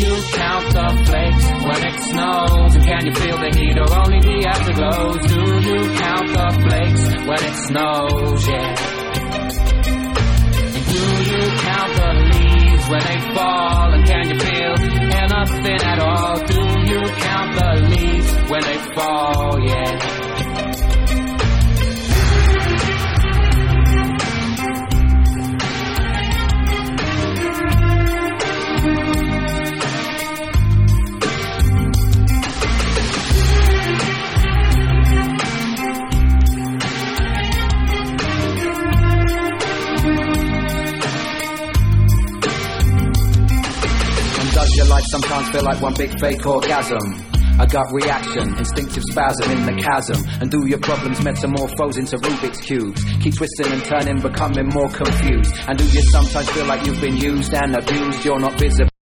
you count the flakes when it snows? And can you feel the heat or only the afterglows? Do you count the flakes when it snows, yeah? And do you count the leaves when they fall? And can you feel anything at all? Do you count the leaves when they fall, yeah? Does your life sometimes feel like one big fake orgasm? A gut reaction, instinctive spasm in the chasm. And do your problems metamorphose into Rubik's cubes? Keep twisting and turning, becoming more confused. And do you sometimes feel like you've been used and abused? You're not visible.